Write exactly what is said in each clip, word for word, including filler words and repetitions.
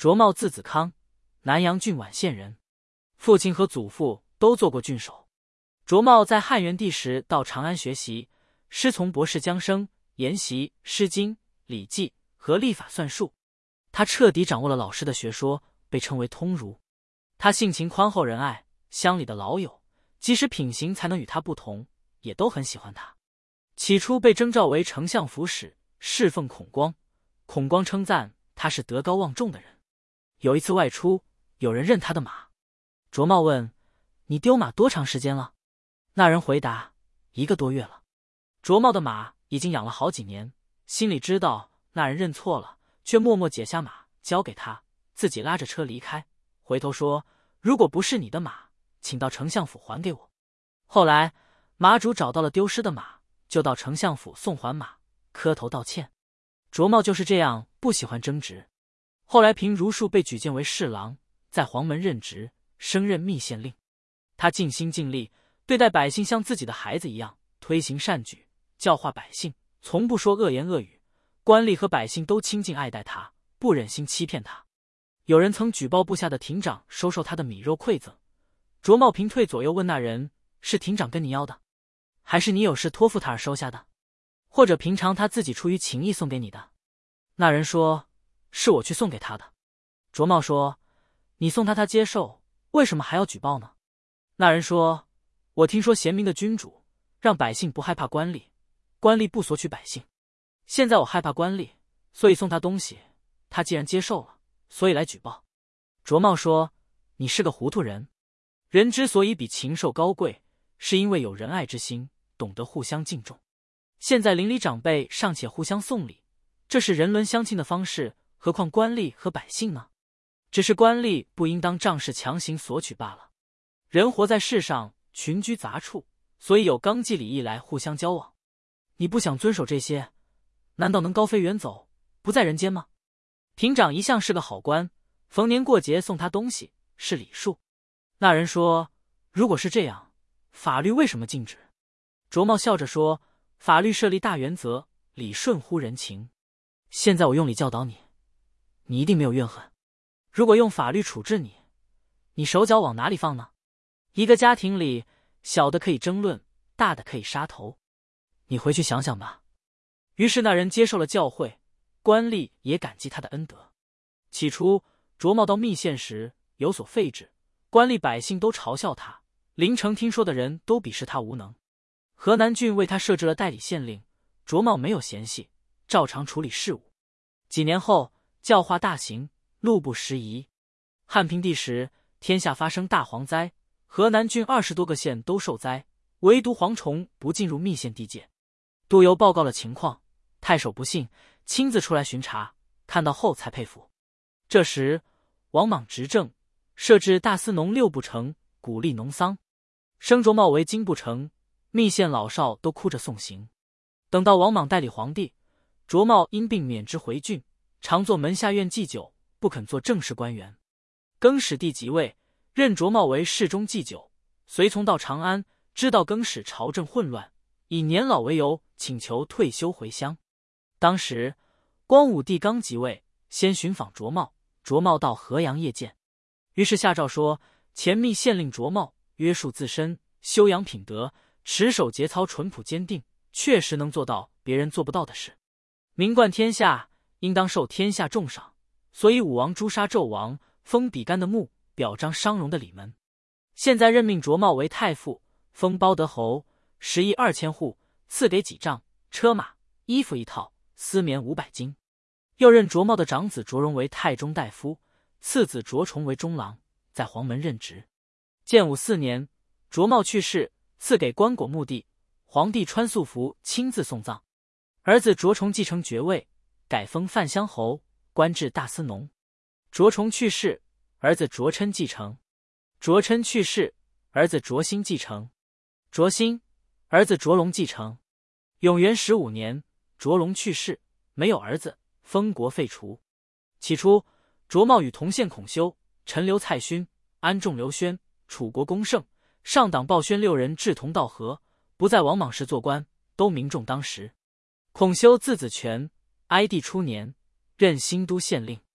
卓茂字子康，南阳郡宛县人，父亲和祖父都做过郡守。卓茂在汉元帝时到长安学习，师从博士江生，研习《诗经》《礼记》和历法算术。他彻底掌握了老师的学说，被称为通儒。他性情宽厚仁爱，乡里的老友即使品行才能与他不同，也都很喜欢他。起初被征召为丞相府使，侍奉孔光，孔光称赞他是德高望重的人。有一次外出，有人认他的马，卓茂问：“你丢马多长时间了？”那人回答：“一个多月了。”卓茂的马已经养了好几年，心里知道那人认错了，却默默解下马交给他，自己拉着车离开，回头说：“如果不是你的马，请到丞相府还给我。”后来马主找到了丢失的马，就到丞相府送还马，磕头道歉。卓茂就是这样不喜欢争执。后来平如术被举荐为侍郎，在黄门任职，升任密县令。他尽心尽力，对待百姓像自己的孩子一样，推行善举，教化百姓，从不说恶言恶语。官吏和百姓都亲近爱戴他，不忍心欺骗他。有人曾举报部下的亭长收受他的米肉馈赠，卓茂平退左右问那人：“是亭长跟你要的，还是你有事托付他而收下的？或者平常他自己出于情义送给你的？”那人说：“是我去送给他的。”卓茂说：“你送他，他接受，为什么还要举报呢？”那人说：“我听说贤明的君主让百姓不害怕官吏，官吏不索取百姓。现在我害怕官吏，所以送他东西，他既然接受了，所以来举报。”卓茂说：“你是个糊涂人。人之所以比禽兽高贵，是因为有仁爱之心，懂得互相敬重。现在邻里长辈尚且互相送礼，这是人伦相亲的方式，何况官吏和百姓呢？只是官吏不应当仗势强行索取罢了。人活在世上，群居杂处，所以有纲纪礼义来互相交往。你不想遵守这些，难道能高飞远走，不在人间吗？”亭长一向是个好官，逢年过节送他东西，是礼数。那人说：“如果是这样，法律为什么禁止？”卓茂笑着说：“法律设立大原则，理顺乎人情。现在我用理教导你，你一定没有怨恨。如果用法律处置你，你手脚往哪里放呢？一个家庭里，小的可以争论，大的可以杀头。你回去想想吧。”于是那人接受了教诲，官吏也感激他的恩德。起初卓茂到密县时有所废止，官吏百姓都嘲笑他，临城听说的人都鄙视他无能。河南郡为他设置了代理县令，卓茂没有嫌隙，照常处理事务。几年后，教化大行，路不拾遗。汉平帝时，天下发生大蝗灾，河南郡二十多个县都受灾，唯独蝗虫不进入密县地界。督邮报告了情况，太守不信，亲自出来巡查，看到后才佩服。这时王莽执政，设置大司农六部丞，鼓励农桑，升卓茂为金部丞，密县老少都哭着送行。等到王莽代理皇帝，卓茂因病免职回郡，常做门下院祭酒，不肯做正式官员。更始帝即位，任卓茂为侍中祭酒，随从到长安，知道更始朝政混乱，以年老为由请求退休回乡。当时光武帝刚即位，先寻访卓茂，卓茂到河阳谒见，于是下诏说：前密县令卓茂约束自身，修养品德，持守节操，淳朴坚定，确实能做到别人做不到的事，名冠天下，应当受天下重赏。所以武王诛杀纣王，封比干的墓，表彰商容的礼门。现在任命卓茂为太傅，封包德侯，食邑二千户，赐给几丈车马，衣服一套，丝棉五百斤。又任卓茂的长子卓荣为太中大夫，次子卓崇为中郎，在黄门任职。建武四年，卓茂去世，赐给棺椁墓地，皇帝穿素服亲自送葬。儿子卓崇继承爵位，改封范乡侯，官至大司农。卓崇去世，儿子卓琛继承。卓琛去世，儿子卓兴继承。卓兴，儿子卓龙继承。永元十五年，卓龙去世，没有儿子，封国废除。起初，卓茂与同县孔修、陈留蔡勋、安仲刘轩、楚国公胜、上党鲍宣六人志同道合，不在王莽时做官，都名重当时。孔修字子权，哀帝初年，任新都县令。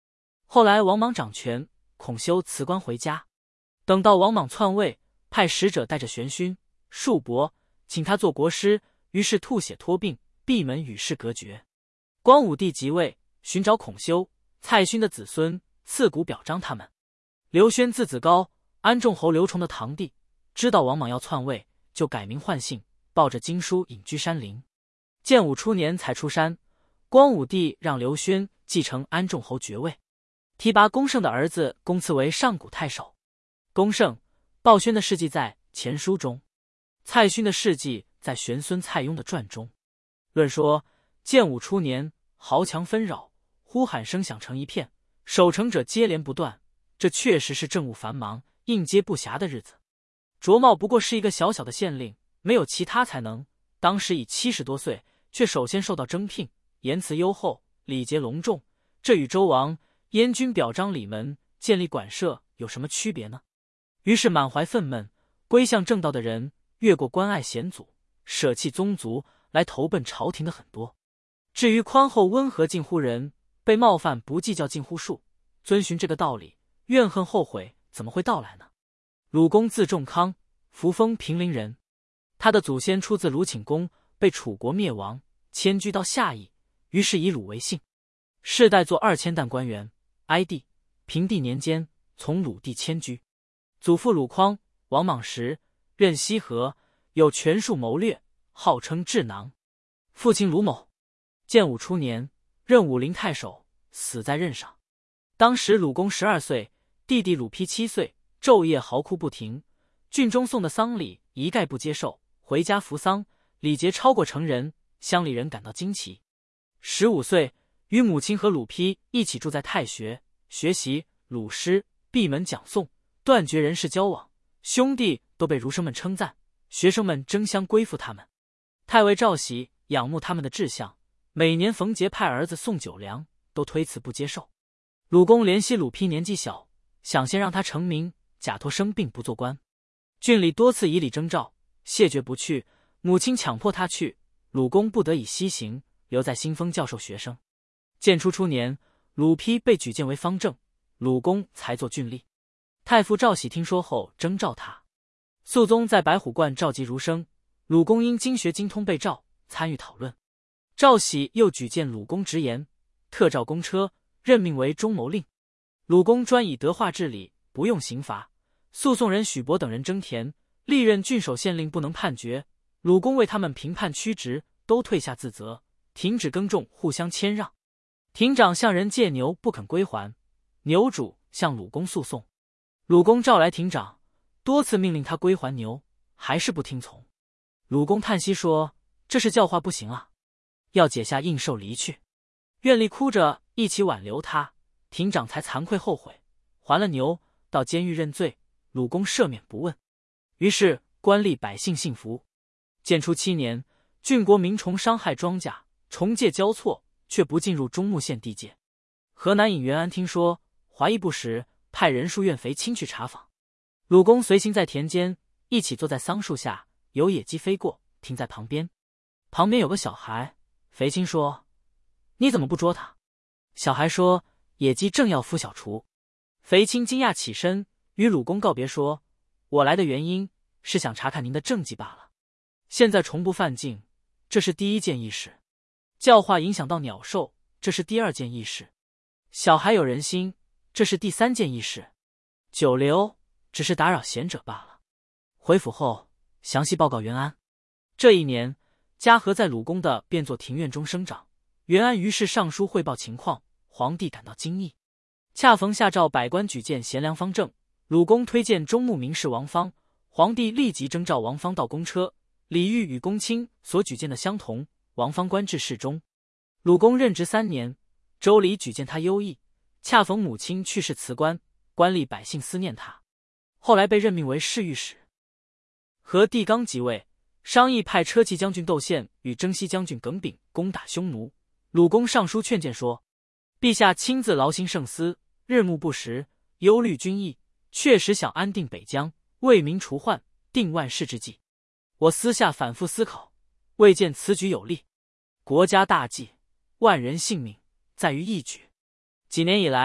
后来王莽掌权，孔修辞官回家。等到王莽篡位，派使者带着玄勋、束帛，请他做国师，于是吐血托病，闭门与世隔绝。光武帝即位，寻找孔修、蔡勋的子孙，赐谷表彰他们。刘宣字子高，安众侯刘崇的堂弟，知道王莽要篡位，就改名换姓，抱着经书隐居山林。建武初年才出山，光武帝让刘宣继承安众侯爵位，提拔龚胜的儿子龚赐为上古太守。龚胜、鲍宣的事迹在《前书》中，蔡勋的事迹在玄孙蔡邕的传中。论说建武初年，豪强纷扰，呼喊声响成一片，守城者接连不断，这确实是政务繁忙、应接不暇的日子。卓茂不过是一个小小的县令，没有其他才能，当时已七十多岁，却首先受到征聘，言辞优厚，礼节隆重，这与周王、燕军表彰礼门、建立馆舍有什么区别呢？于是满怀愤懑，归向正道的人越过关爱险阻，舍弃宗族来投奔朝廷的很多。至于宽厚温和近乎人，被冒犯不计较近乎术，遵循这个道理，怨恨后悔怎么会到来呢？鲁公字仲康，扶风平陵人，他的祖先出自鲁顷公，被楚国灭亡，迁居到夏邑，于是以鲁为姓，世代做二千石官员。哀帝、平帝年间，从鲁地迁居。祖父鲁匡，王莽时任西河，有权术谋略，号称智囊。父亲鲁某，建武初年任武陵太守，死在任上。当时鲁公十二岁，弟弟鲁丕七岁，昼夜嚎哭不停，郡中送的丧礼一概不接受，回家扶丧，礼节超过成人，乡里人感到惊奇。十五岁，与母亲和鲁丕一起住在太学，学习鲁诗，闭门讲诵，断绝人事交往，兄弟都被儒生们称赞，学生们争相归附他们。太尉赵喜仰慕他们的志向，每年逢节派儿子送酒粮，都推辞不接受。鲁公怜惜鲁丕年纪小，想先让他成名，假托生病不做官。郡里多次以礼征召，谢绝不去，母亲强迫他去，鲁公不得已西行，留在新丰教授学生。建初初年，鲁丕被举荐为方正，鲁公才做郡吏。太傅赵喜听说后征召他。肃宗在白虎观召集儒生，鲁公因经学精通被召，参与讨论。赵喜又举荐鲁公直言，特召公车，任命为中谋令。鲁公专以德化治理，不用刑罚。诉讼人许伯等人争田，历任郡守县令不能判决，鲁公为他们评判曲直，都退下自责，停止耕种，互相谦让。亭长向人借牛不肯归还，牛主向鲁公诉讼，鲁公召来亭长，多次命令他归还牛，还是不听从。鲁公叹息说：“这是教化不行啊，要解下应受离去。”院吏哭着一起挽留他，亭长才惭愧后悔，还了牛，到监狱认罪，鲁公赦免不问。于是官吏百姓信服。建初七年，郡国民虫伤害庄稼，虫介交错，却不进入中牟县地界。河南尹元安听说，怀疑不实，派人书院肥亲去查访。鲁公随行在田间，一起坐在桑树下，有野鸡飞过，停在旁边。旁边有个小孩，肥亲说：“你怎么不捉他？”小孩说：“野鸡正要孵小雏。”肥亲惊讶起身，与鲁公告别说：“我来的原因是想查看您的政绩罢了。现在虫不犯境，这是第一件易事；教化影响到鸟兽，这是第二件易事；小孩有人心，这是第三件易事；久留只是打扰贤者罢了。”回府后详细报告元安。这一年，嘉禾在鲁公的变作庭院中生长，元安于是上书汇报情况，皇帝感到惊异。恰逢下诏百官举荐贤良方正，鲁公推荐中牟名士王方，皇帝立即征召王方到公车。李煜与公卿所举荐的相同，王方官至侍中。鲁公任职三年，周礼举荐他优异，恰逢母亲去世辞官，官吏百姓思念他，后来被任命为侍御史。和帝刚即位，商议派车骑将军窦宪与征西将军耿炳攻打匈奴。鲁公上书劝谏说：“陛下亲自劳心胜思，日暮不时，忧虑军役，确实想安定北疆，为民除患，定万世之计。我私下反复思考，未见此举有利。国家大计，万人性命，在于一举。几年以来，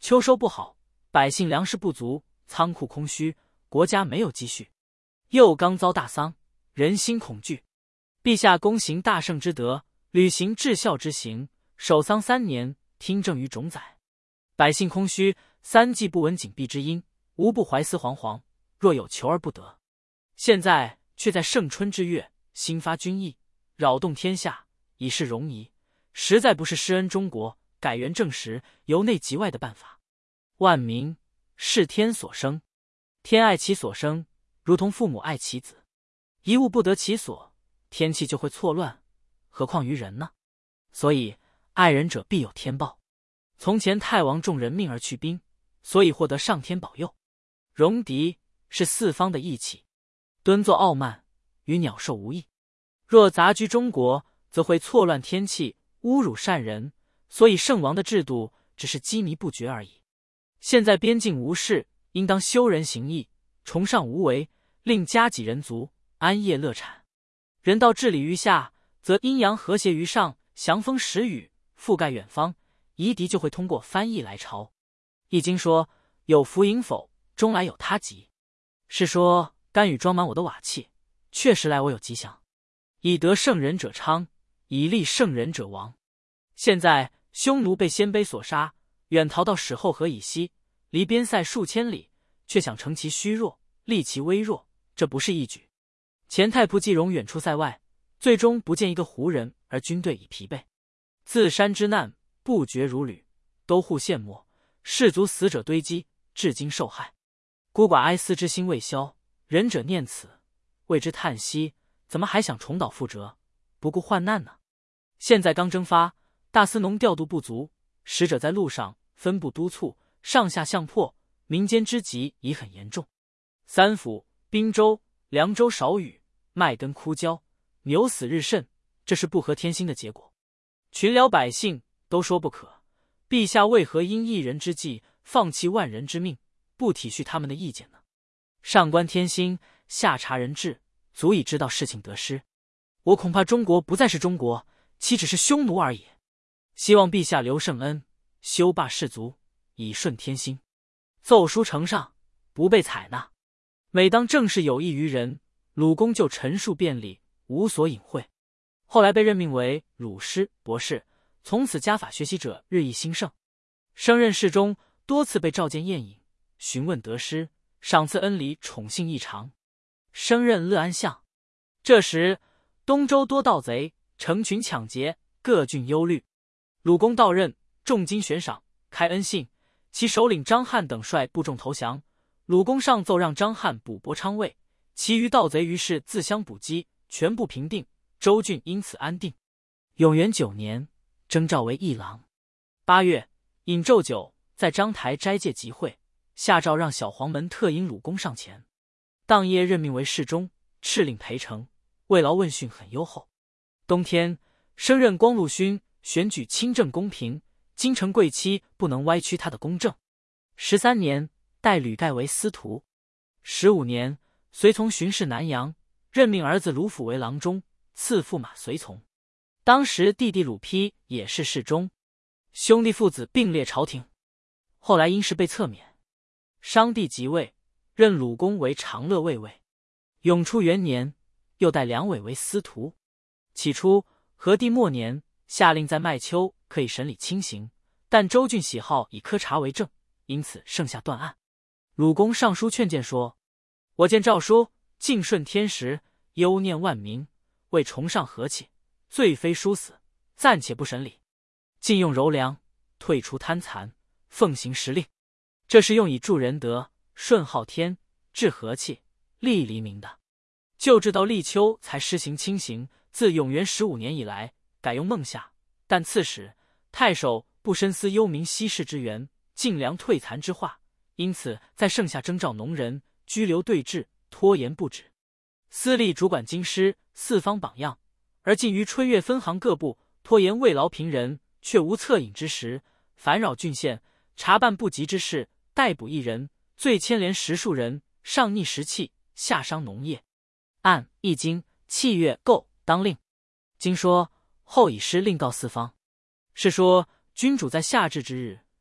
秋收不好，百姓粮食不足，仓库空虚，国家没有积蓄。又刚遭大丧，人心恐惧。陛下躬行大圣之德，履行至孝之行，守丧三年，听政于种载。百姓空虚，三季不闻紧闭之音，无不怀思惶惶，若有求而不得。现在却在盛春之月，兴发军议，扰动天下，以示容夷，实在不是施恩中国、改元正时、由内及外的办法。万民是天所生，天爱其所生，如同父母爱其子。一物不得其所，天气就会错乱，何况于人呢？所以爱人者必有天报。从前太王重人命而去兵，所以获得上天保佑。戎狄是四方的义气，敦作傲慢，与鸟兽无异。若杂居中国，则会错乱天气，侮辱善人，所以圣王的制度只是羁縻不绝而已。现在边境无事，应当修仁行义，崇尚无为，令家己人足，安业乐产。人道治理于下，则阴阳和谐于上，祥风时雨，覆盖远方，夷狄就会通过翻译来朝。易经说有福迎否，终来有他吉，是说甘雨装满我的瓦器，确实来我有吉祥。以得圣人者昌，以立圣人者亡。现在匈奴被鲜卑所杀，远逃到史后河以西，离边塞数千里，却想乘其虚弱，立其微弱，这不是义举。前太仆季荣远出塞外，最终不见一个胡人，而军队已疲惫。自山之难，不绝如履，都护陷没，士卒死者堆积，至今受害。孤寡哀思之心未消，仁者念此，为之叹息，怎么还想重蹈覆辙，不顾患难呢？现在刚征发，大司农调度不足，使者在路上分部督促，上下相迫，民间之急已很严重。三府、滨州、凉州少雨，麦根枯焦，牛死日甚，这是不合天心的结果。群僚百姓都说不可，陛下为何因一人之计放弃万人之命，不体恤他们的意见呢？上观天心，下察人智，足以知道事情得失。我恐怕中国不再是中国，岂只是匈奴而已。希望陛下留圣恩，修罢士卒，以顺天心。奏书呈上，不被采纳。每当正事有益于人，鲁公就陈述辩理，无所隐晦。后来被任命为鲁师、博士，从此家法学习者日益兴盛。升任侍中，多次被召见宴饮，询问得失，赏赐恩礼，宠幸异常。升任乐安相。这时东周多盗贼，成群抢劫，各郡忧虑。鲁公到任，重金悬赏，开恩信，其首领张翰等率部众投降。鲁公上奏让张翰补博昌尉，其余盗贼于是自相补击，全部平定，州郡因此安定。永元九年，征召为议郎。八月，饮酎酒，在章台斋戒集会，下诏让小黄门特引鲁公上前。当夜任命为侍中，敕令陪城，慰劳问讯很优厚。冬天，升任光禄勋，选举清正公平，京城贵戚不能歪曲他的公正。十三年，代吕盖为司徒。十五年，随从巡视南阳，任命儿子鲁辅为郎中，赐驸马随从。当时弟弟鲁丕也是侍中，兄弟父子并列朝廷。后来因事被侧免。商帝即位，任鲁公为长乐卫尉。永初元年，又代梁伟为司徒。起初和帝末年，下令在麦丘可以审理轻刑，但州郡喜好以科察为政，因此剩下断案。鲁公上书劝谏说：我见诏书敬顺天时，忧念万民，为崇尚和气，罪非殊死，暂且不审理，禁用柔良，退除贪残，奉行时令。这是用以助仁德，顺昊天，治和气，利黎民的。旧制到立秋才施行轻刑，自永元十五年以来，改用孟夏，但刺史、太守不深思忧民息事之源，尽量退残之化，因此在盛夏征召农人，拘留对治，拖延不止。司隶主管京师，四方榜样，而近于春月分行各部，拖延慰劳贫人，却无恻隐之时，烦扰郡县，查办不及之事，逮捕一人，罪牵连十数人，上逆时气，下伤农业。按《易经》气月构当令。经说后以诗令告四方，是说君主在夏至之日，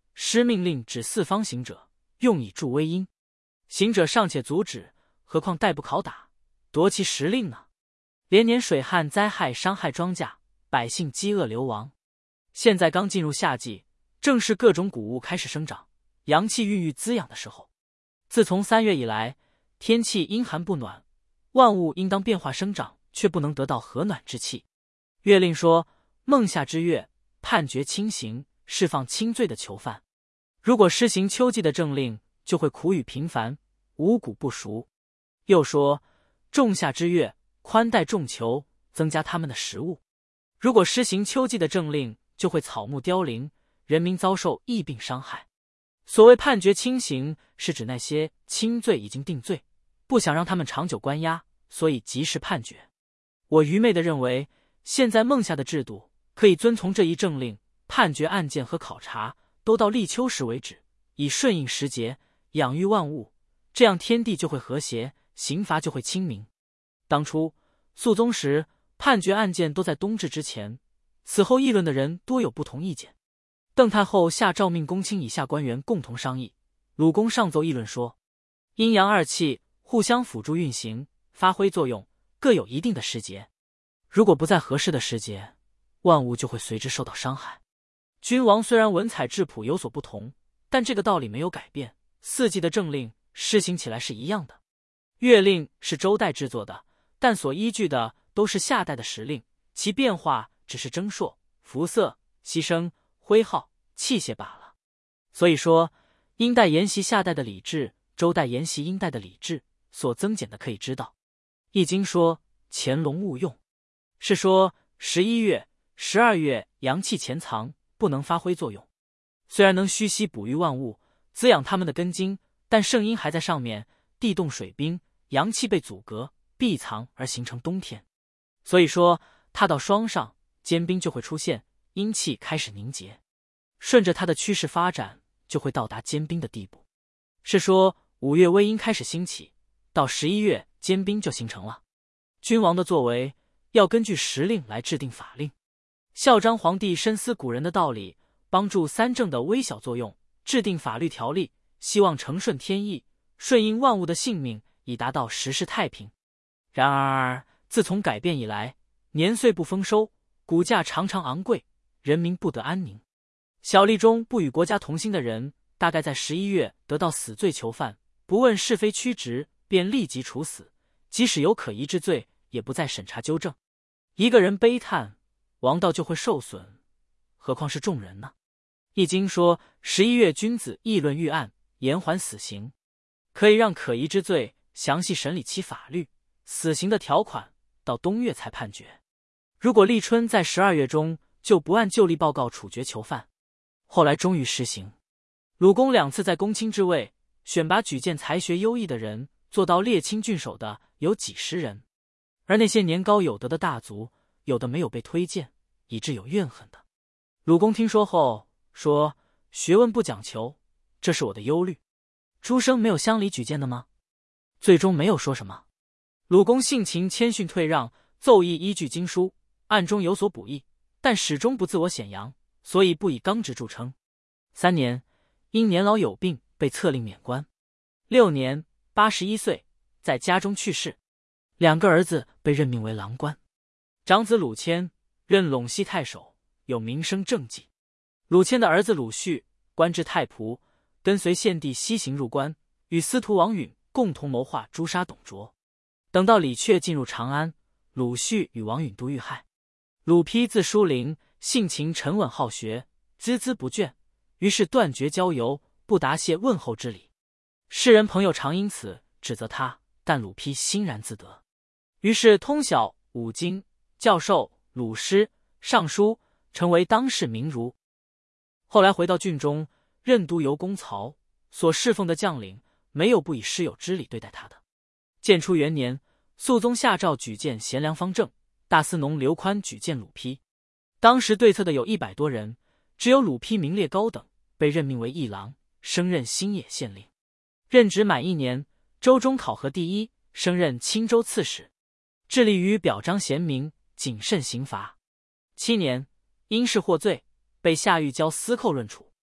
施命令指四方行者，用以助威因。行者尚且阻止，何况逮捕拷打，夺其时令呢？连年水旱灾害伤害庄稼，百姓饥饿流亡。现在刚进入夏季，正是各种谷物开始生长，阳气孕育滋养的时候。自从三月以来，天气阴寒不暖，万物应当变化生长，却不能得到和暖之气。月令说，孟夏之月，判决轻刑，释放轻罪的囚犯。如果施行秋季的政令，就会苦雨频繁，五谷不熟。又说，仲夏之月，宽待众囚，增加他们的食物。如果施行秋季的政令，就会草木凋零，人民遭受疫病伤害。所谓判决轻刑，是指那些轻罪已经定罪，不想让他们长久关押，所以及时判决。我愚昧地认为，现在孟夏的制度可以遵从这一政令，判决案件和考察都到立秋时为止，以顺应时节，养育万物，这样天地就会和谐，刑罚就会清明。当初肃宗时，判决案件都在冬至之前，此后议论的人多有不同意见。邓太后下诏命公卿以下官员共同商议，鲁公上奏议论说，阴阳二气互相辅助运行，发挥作用，各有一定的时节。如果不在合适的时节，万物就会随之受到伤害。君王虽然文采质朴有所不同，但这个道理没有改变，四季的政令施行起来是一样的。月令是周代制作的，但所依据的都是夏代的时令，其变化只是征朔、服色、牺牲、徽号、器械罢了。所以说，殷代沿袭夏代的礼制，周代沿袭殷代的礼制，所增减的可以知道。易经说潜龙勿用，是说十一月、十二月阳气潜藏，不能发挥作用。虽然能虚息哺育万物，滋养他们的根茎，但圣阴还在上面，地冻水冰，阳气被阻隔、闭藏而形成冬天。所以说，它到霜上，坚冰就会出现，阴气开始凝结，顺着它的趋势发展，就会到达坚冰的地步。是说，五月微阴开始兴起，到十一月坚冰就形成了。君王的作为要根据时令来制定法令。孝章皇帝深思古人的道理，帮助三政的微小作用，制定法律条例，希望承顺天意，顺应万物的性命，以达到时事太平。然而自从改变以来，年岁不丰收，谷价常常昂贵，人民不得安宁。小吏中不与国家同心的人，大概在十一月得到死罪囚犯，不问是非曲直，便立即处死，即使有可疑之罪，也不再审查纠正。一个人悲叹，王道就会受损，何况是众人呢？易经说，十一月君子议论预案，延缓死刑，可以让可疑之罪详细审理其法律，死刑的条款到冬月才判决。如果立春在十二月中，就不按旧例报告处决囚犯。后来终于实行。鲁公两次在公卿之位选拔举荐才学优异的人，做到列卿郡守的有几十人，而那些年高有德的大族，有的没有被推荐，以致有怨恨的。鲁公听说后说，学问不讲求，这是我的忧虑。诸生没有乡里举荐的吗？最终没有说什么。鲁公性情谦逊退让，奏议依据经书，暗中有所补益，但始终不自我显扬，所以不以刚直著称。三年，因年老有病，被册令免官。六年，八十一岁，在家中去世。两个儿子被任命为郎官。长子鲁谦任陇西太守，有名声政绩。鲁谦的儿子鲁绪官至太仆，跟随献帝西行入关，与司徒王允共同谋划诛杀董卓。等到李榷进入长安，鲁绪与王允都遇害。鲁丕字叔陵，性情沉稳好学，孜孜不倦，于是断绝交游，不答谢问候之礼。世人朋友常因此指责他，但鲁丕欣然自得。于是通晓五经，教授鲁诗、尚书，成为当世名儒。后来回到郡中，任都邮公曹，所侍奉的将领没有不以师友之礼对待他的。建初元年，肃宗下诏举荐贤良方正，大司农刘宽举荐鲁丕。当时对策的有一百多人，只有鲁丕名列高等，被任命为议郎，升任新野县令。任职满一年，州中考核第一，升任青州刺史，致力于表彰贤明，谨慎刑罚。七年，因事获罪，被下狱交司寇论处。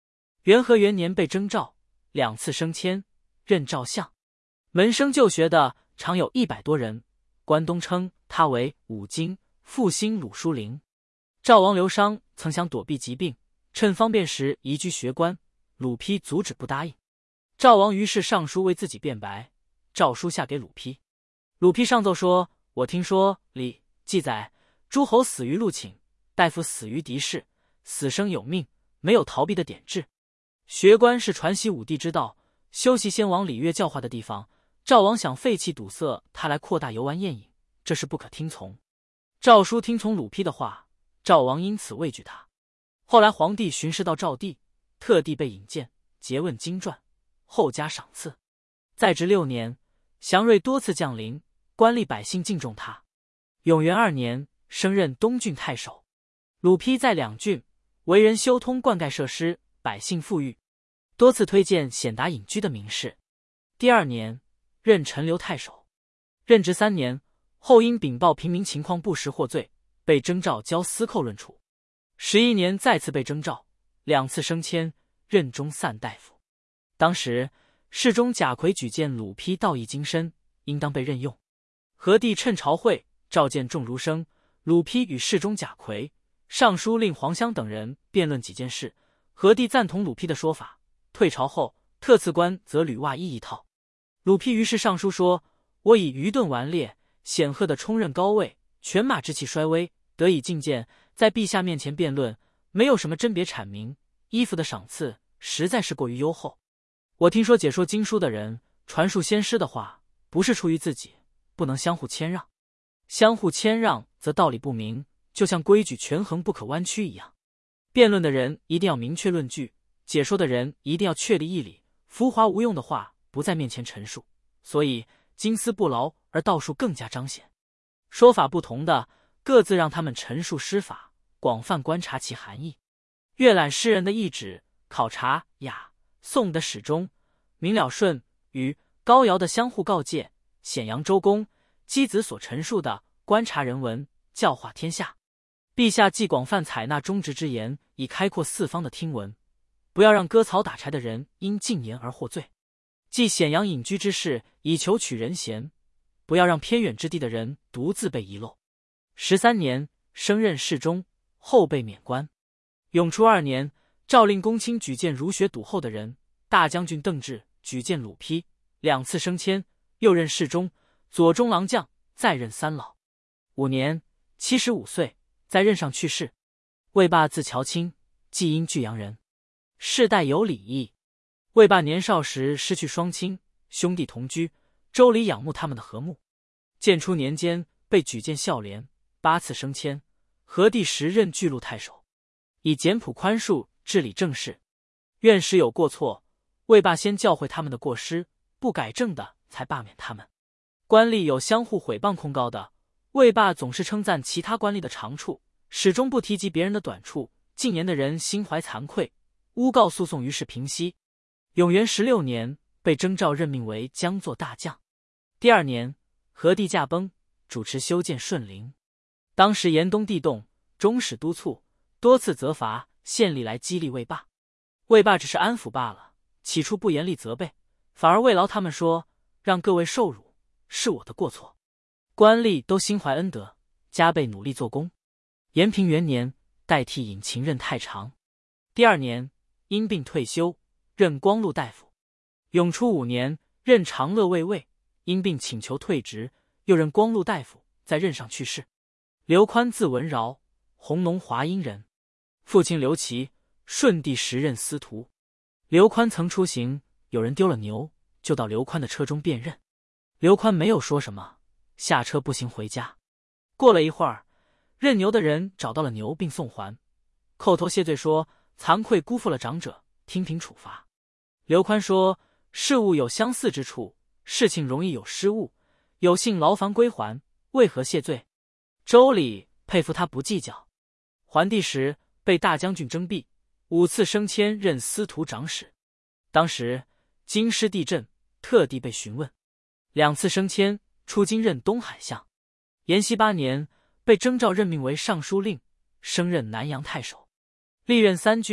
元和元年被征召，两次升迁，任赵相。门生就学的常有一百多人，关东称他为五经复兴鲁书灵。赵王刘商曾想躲避疾病，趁方便时移居学官，鲁丕阻止不答应。赵王于是上书为自己辩白，诏书下给鲁丕。鲁丕上奏说：我听说礼记载，诸侯死于陆寝，大夫死于敌视，死生有命，没有逃避的典制。学官是传习武帝之道，修习先王礼乐教化的地方，赵王想废弃堵塞他来扩大游玩宴饮，这是不可听从。诏书听从鲁丕的话，赵王因此畏惧他。后来皇帝巡视到赵地，特地被引荐，诘问经传，后加赏赐。在职六年，祥瑞多次降临，官吏百姓敬重他。永元二年，升任东郡太守。鲁丕在两郡为人修通灌溉设施，百姓富裕，多次推荐显达隐居的名士。第二年，任陈留太守。任职三年后，因禀报平民情况不实获罪，被征召交司寇论处。十一年再次被征召，两次升迁，任中散大夫。当时侍中贾逵举荐鲁丕道义精深，应当被任用。何帝趁朝会召见众儒生，鲁丕与侍中贾逵、尚书令黄香等人辩论几件事。何帝赞同鲁丕的说法，退朝后特赐官则履袜衣一套。鲁丕于是上书说：我以愚钝顽劣，显赫的冲任高位，犬马之气衰微，得以进谏，在陛下面前辩论，没有什么甄别阐明，衣服的赏赐实在是过于优厚。我听说解说经书的人传述先师的话，不是出于自己，不能相互谦让。相互谦让则道理不明，就像规矩权衡不可弯曲一样。辩论的人一定要明确论据，解说的人一定要确立义理，浮华无用的话不在面前陈述，所以经思不牢，而道术更加彰显。说法不同的，各自让他们陈述诗法，广泛观察其含义，阅览诗人的意旨，考察雅宋的始终，明了顺与高尧的相互告诫，显扬周公箕子所陈述的观察人文，教化天下。陛下既广泛采纳忠直之言，以开阔四方的听闻，不要让割草打柴的人因进言而获罪；既显扬隐居之事，以求取人贤，不要让偏远之地的人独自被遗漏。十三年，升任侍中，后被免官。永初二年，诏令公卿举荐儒学笃厚的人，大将军邓志举荐鲁丕，两次升迁，又任侍中、左中郎将，再任三老。五年，七十五岁，在任上去世。魏霸字乔卿，济阴巨阳人，世代有礼义。魏霸年少时失去双亲，兄弟同居，周礼仰慕他们的和睦。建初年间被举荐孝廉，八次升迁。何帝时任巨鹿太守，以简朴宽恕治理政事。院时有过错，魏霸先教诲他们的过失，不改正的才罢免他们。官吏有相互毁谤控告的，魏霸总是称赞其他官吏的长处，始终不提及别人的短处。近年的人心怀惭愧，诬告诉讼于是平息。永元十六年，被征召任命为将作大将。第二年，何帝驾崩，主持修建顺陵。当时严冬地冻，中使督促，多次责罚，县吏来激励魏霸。魏霸只是安抚罢了，起初不严厉责备，反而慰劳他们说：让各位受辱，是我的过错。官吏都心怀恩德，加倍努力做工。延平元年，代替尹勤任太常。第二年，因病退休，任光禄大夫。永初五年，任长乐卫尉，因病请求退职，又任光禄大夫，在任上去世。刘宽字文饶，弘农华阴人，父亲刘琦，顺帝时任司徒。刘宽曾出行，有人丢了牛，就到刘宽的车中辨认。刘宽没有说什么，下车步行回家。过了一会儿，认牛的人找到了牛并送还，叩头谢罪说惭愧辜负了长者，听凭处罚。刘宽说事物有相似之处，事情容易有失误，有幸劳烦归还，为何谢罪？周礼佩服他不计较。桓帝时被大将军征辟，五次升迁任司徒长史。当时京师地震，特地被询问。两次升迁，出京任东海相。延熙八年，被征召任命为尚书令，升任南阳太守。历任三郡，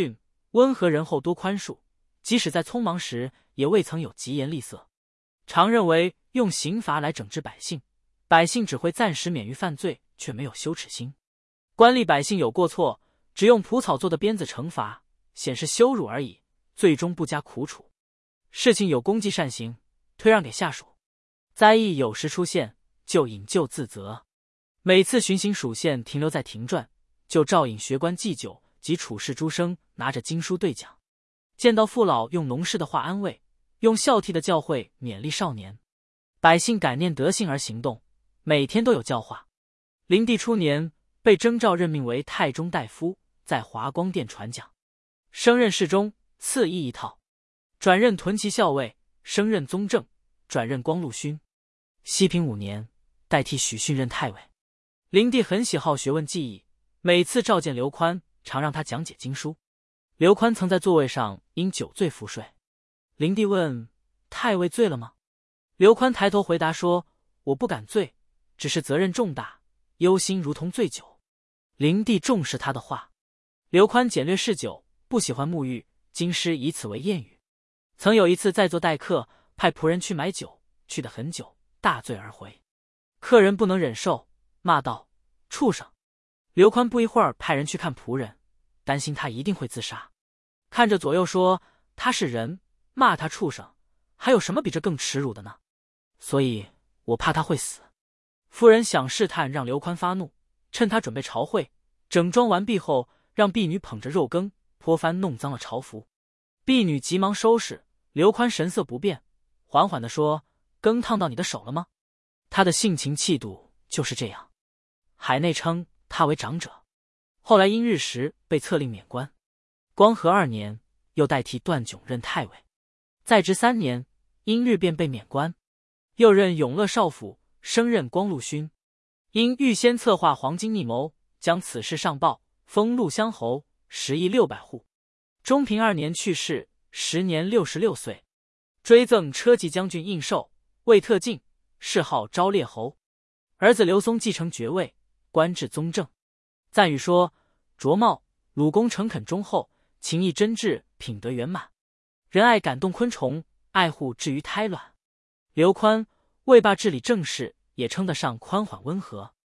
温和仁厚多宽恕，即使在匆忙时也未曾有疾言厉色。常认为用刑罚来整治百姓，百姓只会暂时免于犯罪，却没有羞耻心。官吏百姓有过错，只用蒲草做的鞭子惩罚，显示羞辱而已，最终不加苦处。事情有功绩善行，推让给下属；灾异有时出现，就引咎自责。每次巡行属县停留在庭传，就照引学官祭酒及处事诸生拿着经书对讲。见到父老，用农事的话安慰，用孝悌的教诲勉励少年。百姓感念德性而行动，每天都有教化。灵帝初年，被征召任命为太中大夫，在华光殿传讲。升任侍中，赐衣一套；转任屯骑校尉，升任宗正，转任光禄勋。熙平五年，代替许逊任太尉。灵帝很喜好学问技艺，每次召见刘宽，常让他讲解经书。刘宽曾在座位上因酒醉服睡。灵帝问：太尉醉了吗？刘宽抬头回答说：我不敢醉，只是责任重大，忧心如同醉酒。灵帝重视他的话。刘宽简略嗜酒，不喜欢沐浴，京师以此为谚语。曾有一次在座待客，派仆人去买酒，去得很久，大醉而回。客人不能忍受，骂道：畜生！刘宽不一会儿派人去看仆人，担心他一定会自杀。看着左右说：他是人，骂他畜生，还有什么比这更耻辱的呢？所以我怕他会死。夫人想试探让刘宽发怒，趁他准备朝会，整装完毕后，让婢女捧着肉羹泼翻弄脏了朝服。婢女急忙收拾，刘宽神色不变，缓缓地说：羹烫到你的手了吗？他的性情气度就是这样。海内称他为长者。后来因日时被册令免官。光和二年，又代替段炯任太尉。在职三年，因日便被免官。又任永乐少府，升任光禄勋。因预先策划黄金逆谋，将此事上报，封陆乡侯，食邑六百户。中平二年去世，时年六十六岁。追赠车骑将军应寿，位特进，谥号昭烈侯。儿子刘松继承爵位，官至宗正。赞誉说：卓茂、鲁公诚恳忠厚，情义真挚，品德圆满，仁爱感动昆虫，爱护至于胎卵。刘宽、魏霸治理政事，也称得上宽缓温和。